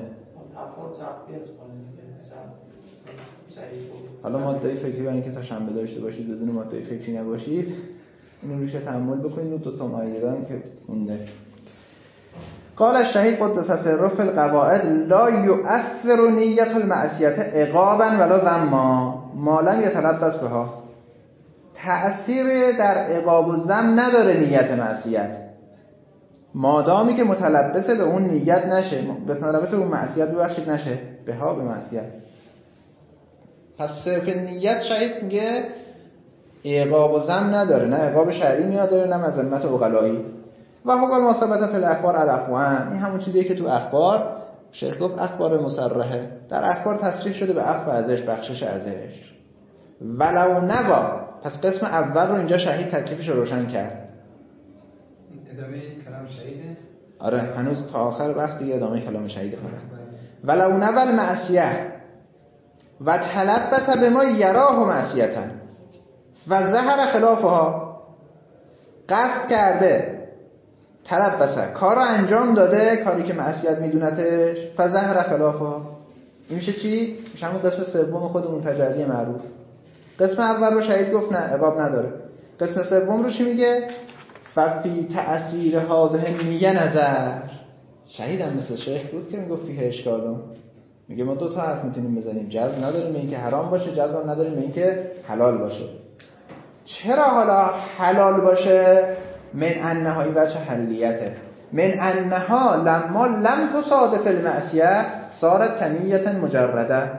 حالا ماده فکری برای اینکه تا شنبه داشته باشید بدون ماده فکری نباشید، اینو روش تأمل بکنید. و دو تا مایده که مونده. قال الشهید قدس سره فی القواعد لا یؤثر نیت المعصیت عقابا ولا ذما ما لم یتلبس بها. تأثیر در عقاب و ذم نداره نیت معصیت، مادامی که متلبس به اون نیت نشه، متلبس به اون معصیت ببخشید نشه، بها به معصیت. پس صرف نیت شهید میگه عقاب و ذم نداره، نه عقاب شرعی میاد داره، نه مذمت عقلایی. و حکم ما ثبت فی الاخبار الاخوان، این همون چیزیه که تو اخبار شیخ گفت اخبار مصرحه، در اخبار تصریح شده به عفو ازش، بخشش ازش. ولو نوا، پس قسم اول رو اینجا شهید تکلیفش رو روشن کرد. ادامه کلام شهیده؟ آره هنوز تا آخر وقت دیگه ادامه کلام شهیده فقط. ولو نوا المعصیه و تلبس به ما یراه معصیتا و ظهر خلافها، قصد کرده تلبسه، کار رو انجام داده، کاری که معصیت میدونتش، فظهر خلافها. این میشه چی؟ میشه همون قسم سوم خودمون تجلی معروف. قسم اول رو شهید گفت نه عقاب نداره. قسم سوم رو چی میگه؟ ففی تأثیر هذه نیه نظر. شهید هم مثل شیخ بود که میگفت فیه اشکالون، میگه ما دو تا حرف میتونیم بزنیم، جزم نداریم به این که حرام باشه، جزم نداریم به این که حلال باشه. چرا حالا حلال باشه؟ من انها این بچه حلیته، من انها لما لم تصادف المعصیه صارت تنیه مجرده،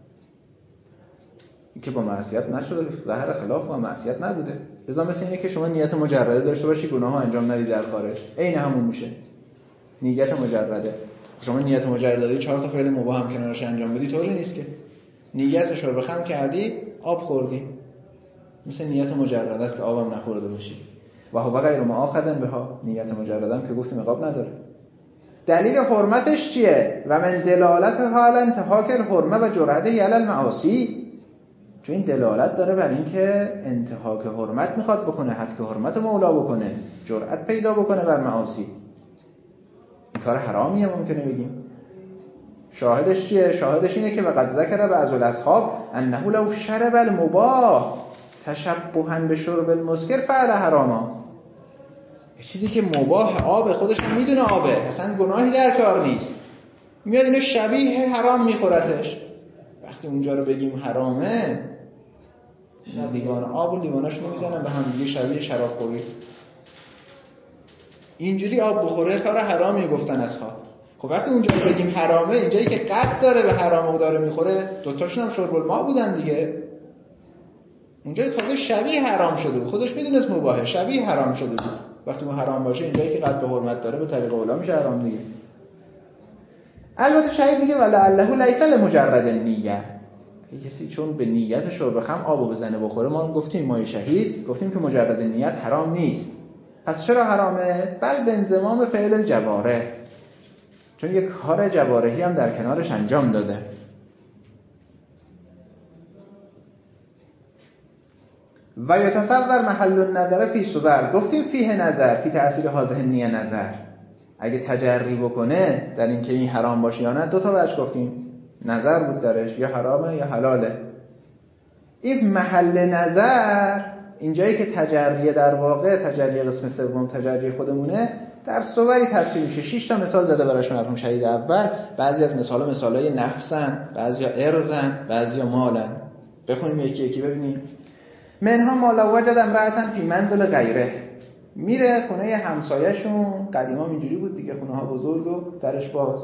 این که با معصیت نشده، ظاهر خلاف با معصیت نبوده. لذا مثل اینه که شما نیت مجرده داشته باشی گناه ها انجام ندی در خارج، عین همون میشه نیت مجرده. شما نیت مجرده چهار تا فعل مباح هم کنارش انجام بدی طوری نیست که نیتش رو بخم کردی آب خوردی، مثل نیت مجرده است که آبم نخورده باشی. و هو غیر مؤاخذ بها، نیت مجردم که گفتیم عقاب نداره. دلیل حرمتش چیه؟ و من دلالت حال انتهاک الحرمه و جرأت علی المعاصی، چون این دلالت داره بر این که انتهاک حرمت میخواد بکنه، حد که حرمت مولا بکنه، جرأت پیدا بکنه بر معاصی. این کار حرامیه ممکنه بگیم. شاهدش چیه؟ شاهدش اینه که وقد ذکر بعض الاصحاب انه لو شرب المباح تشبها به شرب المسکر فعل حراما. چیزی که مباح آب خودش هم میدونه آبه، اصلا گناهی در کار نیست، میاد اینو شبیه حرام میخورتش. وقتی اونجا رو بگیم حرامه، لیوان آب و لیواناشون رو میزنن به هم دیگه شبیه شراب خوری. اینجوری آب بخوره کار حرامی گفتن اصحاب. خب وقتی اونجا رو بگیم حرامه، اینجایی که قطع داره به حرام و داره میخوره، دوتاشون هم شرب الماء بودن دیگه. اونجا تازه شبیه حرام شده بود، خودش میدونست مباحه، شبیه حرام شده بود. وقتی اون حرام باشه، اینجایی که قطع به حرمت داره به طریق اولا میشه حرام دیگه. البته شاید میگه ولعله لیس لمجرد نیه، کسی چون به نیت شرب خمر آبو بزنه بخوره، ما گفتیم مای شهید گفتیم که مجرد نیت حرام نیست. پس چرا حرامه؟ بل به انضمام فعل الجواره، چون یک کار جوارحی هم در کنارش انجام داده. و یتصور محل النظر فی صور، گفتیم فیه نظر، فی تأثیر هذه النیه نظر، اگه تجری بکنه در این که این حرام باشه یا نه، دو تا وجه گفتیم، نظر بود درش، یا حرامه یا حلاله. این محل نظر اینجایی که تجریه در واقع تجریه قسم سوم تجریه خودمونه در صوری تصویر میشه. شش تا مثال زده براش مرحوم شهید اول. بعضی از مثالا مثالای نفسن، بعضیا ارزن، بعضیا مالن. بخونیم یکی یکی ببینیم. منها ما لو وجد امرأة فی منزل غیره، میره خونه همسایه‌شون، قدیما اینجوری بود دیگه، خونه ها بزرگ و درش باز،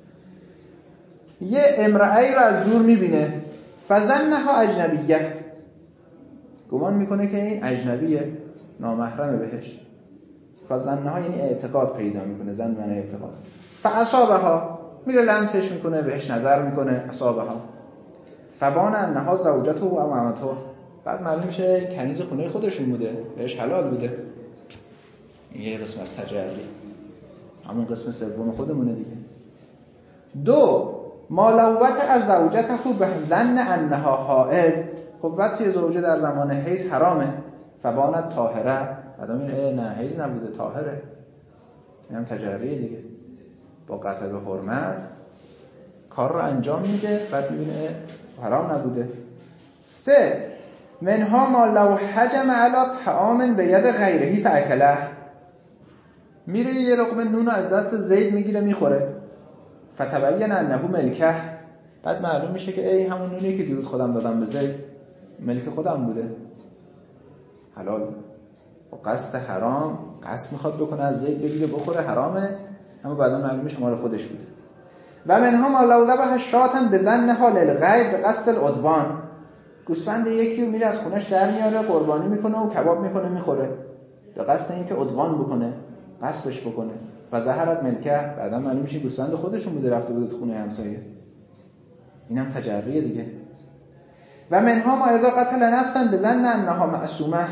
یه امرأه‌ای رو از دور میبینه، فظنها اجنبیه، گمان میکنه که این اجنبیه، نامحرم بهش. فظنها یعنی اعتقاد پیدا میکنه، زن معنی اعتقاد. فاصابها، میره لمسش میکنه، بهش نظر میکنه، اصابها. فبان انها زوجته و امامته، بعد معلوم میشه کنیز خونه خودشون بوده، بهش حلال بوده. این یه قسم از تجری، همون قسم سوم خودمونه دیگه. دو، مالوت از زوجته خوب به ظن انها حائض، خب وقتی زوجه در زمان حیض حرامه. فبانت طاهره، بعدم این نه حیض نبوده، طاهره. این هم تجریه دیگه، با قطع به حرمت کار رو انجام میده، بعد میبینه حرام نبوده. سه، منها ما لو حجم علی طعام به ید غیرهی فاکله، میره یه رقم نون از دست زید میگیره میخوره. فتبین انه ملکه، بعد معلوم میشه که ای همون نونی که دیروز خودم دادم به زید ملک خودم بوده، حلال. و قصد حرام، قصد میخواد بکنه از زید بگیره بخوره، حرامه، اما بعدا معلوم میشه مال خودش بوده. و منها ما لو ذبح شاة بظنها للغیب به قصد العدوان، گوسفند یکی رو میره از خونش در میاره، قربانی میکنه و کباب میکنه میخوره، به قصد اینکه عدوان بکنه، غصبش بکنه. و ظهرت ملکه، بعدا معلوم میشه گوسفند خودشون بوده، رفته بوده تو خونه همسایه. اینم تجریه دیگه. و منها ما اذا قتل نفسا بظن انها معصومه،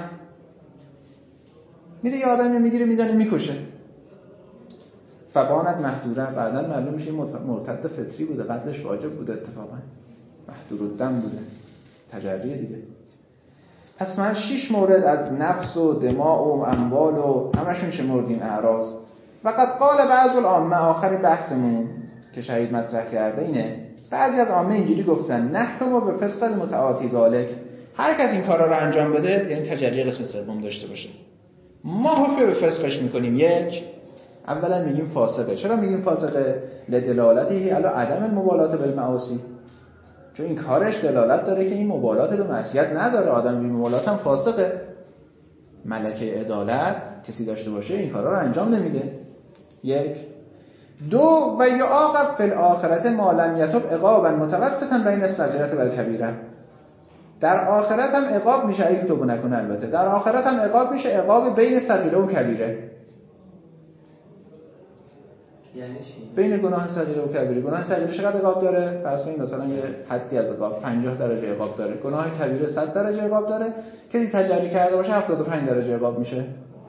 میره یه آدمی میگیره میزنه میکشه. فبانت محذوره، بعدا معلوم میشه مرتد فطری بوده، قتلش واجب بوده، اتفاقا محذور الدم بوده، تجریه دیگه. پس ما شش مورد از نفس و دماء و اموال و همشون شمردیم اعراض. و قد قال بعض العامه، آخر بحثمون که شهید مطرح کرده اینه، بعضی از عامه اینجوری گفتن نحکم به فسق المتعاطی ذالک، هر کس این کارا رو انجام بده یعنی تجری قسم سوم داشته باشه، ما حکم به فسقش میکنیم. یک، اولا میگیم فاسقه. چرا میگیم فاسقه؟ لدلالته علی عدم المبالات بالمعاصی، چون این کارش دلالت داره که این مبالات به معصیت نداره، آدم بی مبالات هم فاسقه. ملکه عدالت کسی داشته باشه این کارا رو انجام نمیده. یک. دو، و یعاقب فی الاخرة ما لم یتب عقابا متوسطا بین الصغیرة و الکبیرة، در آخرت هم عقاب میشه اگه توبه نکنه، البته در آخرت هم عقاب میشه عقاب بین صغیره و کبیره. یعنی چی؟ بین گناه صغیره و کبیره. گناه صغیره چقدر عقاب داره؟ فرض کنید مثلا یه حدی از عقاب پنجاه درجه عقاب داره، گناه کبیره صد درجه عقاب داره، کسی تجری کرده باشه هفتاد و پنج درجه عقاب میشه.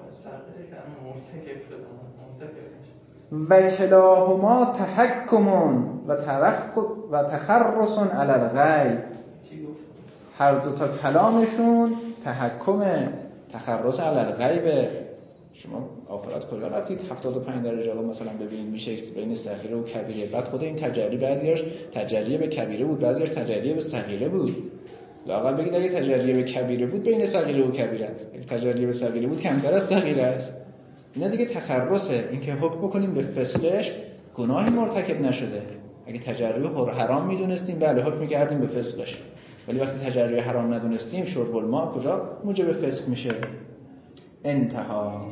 و کلاهما تحکم و ترخ و تخرص علی الغیب، هر دو تا کلامشون تحکم، تخرص علی الغیب. شما آخرت کجا رفتید هفتاد و پنج درجه عقاب مثلا ببینید میشه بین صغیره و کبیره؟ بعد خود این تجری بعضیاش تجری به کبیره بود، بعضیاش تجری به صغیره بود. لااقل بگید اگه تجری به کبیره بود بین صغیره و کبیره است، اگه تجری به صغیره بود کمتر از صغیره است. اینا دیگه تخرصه، این که حکم بکنیم به فسقش، گناهی مرتکب نشده. اگه تجری حرام میدونستیم بله حکم می‌کردیم به فسقش، ولی وقتی تجری حرام ندونستیم شرب الماء کجا موجب فسق میشه. انتها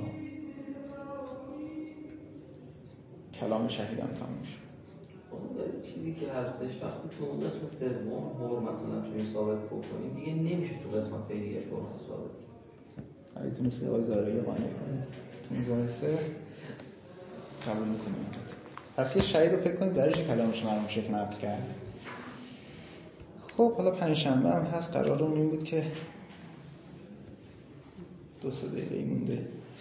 کلام شهیدان تمام شد. اون چیزی که هستش وقتی تو اون قسم سوم حرمت رو نتونیم ثابت بکنیم دیگه نمیشه تو قسمت دیگه حرمت ثابت کنیم. اگه تونستی آقای زارعی قانع کنید تو این جلسه قبول میکنیم. پس یه شهید رو فکر کنید درش کلامش مرموم شیخ نقل کرد. خب حالا پنجشنبه هم هست، قرار اون این بود که دو سه دقیقه مونده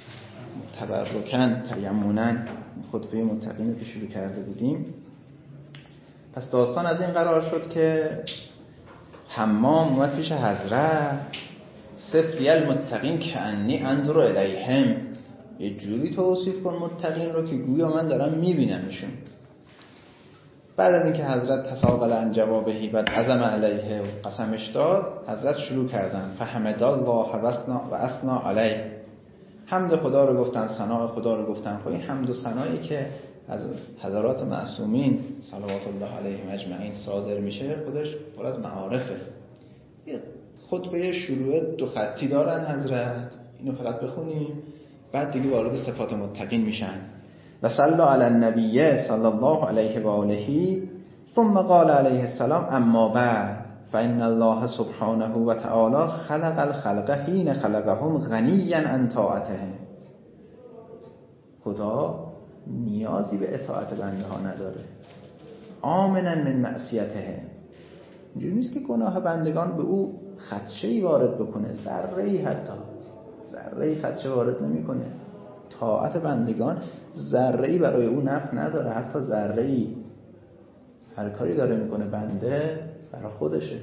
تبرکن تیمونن خطبه متقین که شروع کرده بودیم. پس داستان از این قرار شد که حمام اومد پیش حضرت، صفری المتقین کأنی انظر الیهم، یه جوری توصیف کن متقین رو که گویا من دارم میبینمشون. بعد از اینکه حضرت تساقل عن جوابهی بعد عزم علیه و قسمش داد، حضرت شروع کردن فحمد الله و اثنا علیه، حمد خدا رو گفتن، ثنا خدا رو گفتن. خب این حمد و ثنایی که از حضرات معصومین صلوات الله علیهم اجمعین صادر میشه خودش پر از معارفه. یه خطبه شروع دو خطی دارن حضرت، اینو فقط بخونیم بعد دیگه وارد صفات متقین میشن. و صلی علی النبی صلی الله علیه و آله ثم قال علیه السلام اما بعد فإن الله سبحانه و تعالی خلق الخلق حين خلقهم غنیا عن طاعته. خدا نیازی به اطاعت بنده ها نداره، آمنا من معصیته. اینجوری نیست که گناه بندگان به او خدشه‌ای وارد بکنه، ذره‌ای، حتی ذره‌ای خدشه وارد نمی‌کنه. طاعت بندگان ذره‌ای برای او نفع نداره، حتی ذره‌ای. هر کاری داره میکنه بنده برای خودشه.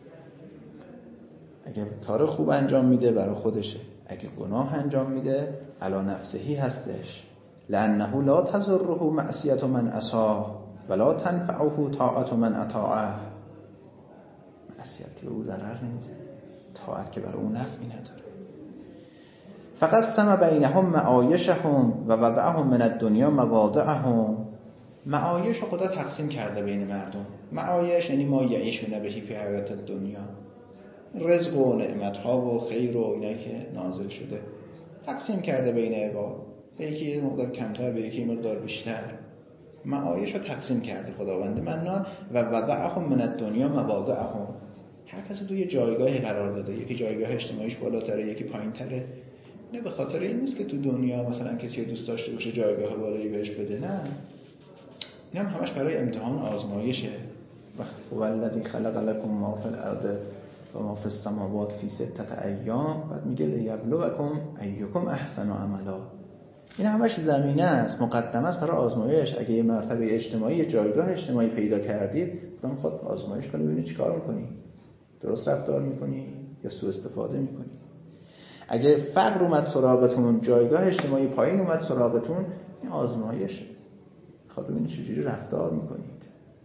اگه کار خوب انجام میده برای خودشه، اگه گناه انجام میده علی نفسهی هستش. لأنه لا تضره معصیت من عصاه ولا تنفعه طاعت من اطاعه. معصیت که به او ضرر نمیده، طاعت که برای او نفعی نداره. فقط سم بینهم معایشهم و وضعهم من الدنیا مواضعهم. معایش خدا تقسیم کرده بین مردم. معایش یعنی ما یعیشون بهی فی حیات الدنیا، رزق و نعمتها و خیر و اینا که نازل شده تقسیم کرده بین عباد، به یکی مقدار کمتر به یکی مقدار بیشتر. معایش رو تقسیم کرده خداوند منان. و وضعهم من الدنیا مواضعهم، هر کسی توی جایگاهی قرار داده، یکی جایگاه اجتماعیش بالاتره یکی پایین‌تره. نه به خاطر این نیست که تو دنیا مثلا کسی دوست داشته باشه جایگاه بالایی بهش بده، نه، این هم همش برای امتحان آزمایشه. و والذی خلق لكم ما فی الارض و ما فی السماوات فی ستة ایام، بعد میگه لیبلوکم ایکم احسن عملا. این همش زمینه است، مقدمه است برای آزمایش. اگه یه مرتبه اجتماعی، یه جایگاه اجتماعی پیدا کردید، خدا میخواد آزمایش کنه ببینید چیکار میکنی، درست رفتار میکنی یا سوء استفاده میکنی. اگه فقر اومد سراغتون، جایگاه اجتماعی پایین اومد سراغتون، این آزمایشه. خواهد ببینید چجوری رفتار میکنید،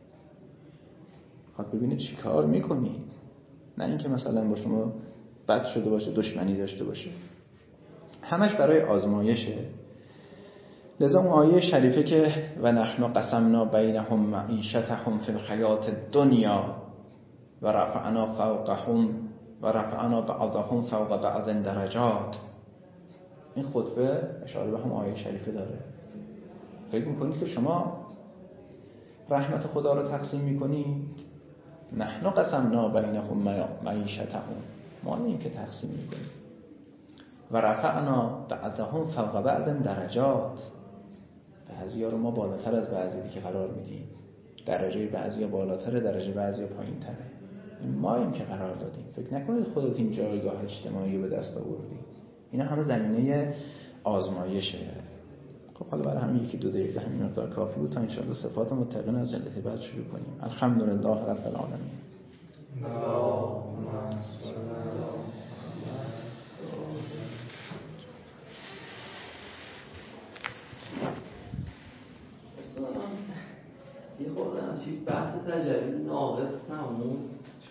خواهد ببینید چی کار میکنید، نه اینکه مثلا با شما بد شده باشه، دشمنی داشته باشه. همش برای آزمایشه. لذا اون آیه شریفه که و نحن قسمنا بینهم معیشتهم فی الحیات الدنیا و رفعنا فوقهم و رفعنا بعضهم فوق بعض درجات، این خطبه اشاره به هم آیه شریفه داره. فکر میکنید که شما رحمت خدا رو تقسیم میکنید؟ نحن قسمنا بینهم معیشتهم، ما این که تقسیم میکنیم. و رفعنا بعضهم فوق بعض درجات، بعضیا رو ما بالاتر از بعضی دیگه قرار میدیم، درجه بعضیا بالاتره، درجه بعضیا پایین‌تره. ما این که قرار دادیم. فکر نکنید خودت این جایگاه اجتماعی رو به دست آوردی. اینا همه زمینه آزمایشه. خب حالا برای همین یکی دو دقیقه همین مقدار کافی بود تا ان شاءالله صفات متقین از جلسه بعد شروع کنیم. الحمدلله رب العالمین. یه خورده همچی بحث تجلی ناقص نموند